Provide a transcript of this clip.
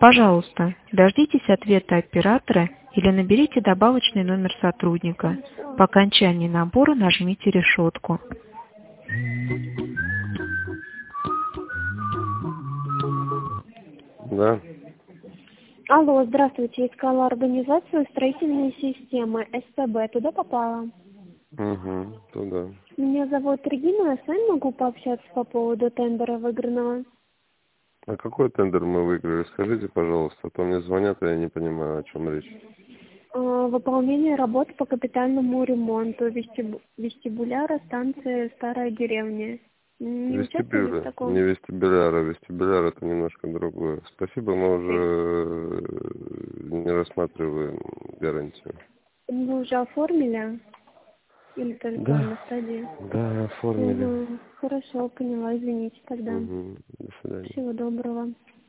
Пожалуйста, дождитесь ответа оператора или наберите добавочный номер сотрудника. По окончании набора нажмите решетку. Да. Алло, здравствуйте. Искала организацию строительной системы СТБ. Туда попала? Угу, туда. Меня зовут Регина. Я с вами могу пообщаться по поводу тендера выигранного? А какой тендер мы выиграли? Скажите, пожалуйста, а то мне звонят, и я не понимаю, о чем речь. Выполнение работ по капитальному ремонту вестибуляра станции Старая деревня. Не участвовали в Вестибюля, таком? не вестибуляра. Вестибуляр это немножко другое. Спасибо, мы уже не рассматриваем гарантию. Вы уже оформили? Или только на стадии? Да, оформили. Хорошо, поняла. Извините тогда. До свидания. Всего доброго.